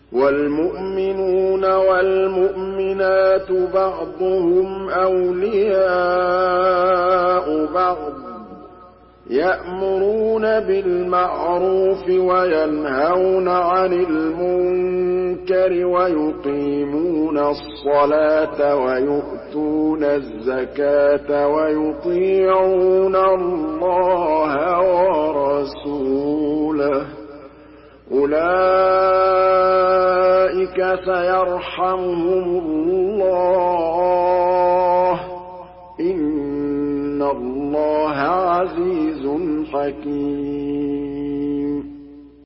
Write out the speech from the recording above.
وَالْمُؤْمِنُونَ وَالْمُؤْمِنَاتُ بَعْضُهُمْ أَوْلِيَاءُ بَعْضٍ ۚ يَأْمُرُونَ بِالْمَعْرُوفِ وَيَنْهَوْنَ عَنِ الْمُنكَرِ وَيُقِيمُونَ الصَّلَاةَ وَيُؤْتُونَ الزَّكَاةَ وَيُطِيعُونَ اللَّهَ وَرَسُولَهُ ۚ أُولَٰئِكَ سَيَرْحَمُهُمُ اللَّهُ ۗ إِنَّ اللَّهَ عَزِيزٌ حَكِيمٌ.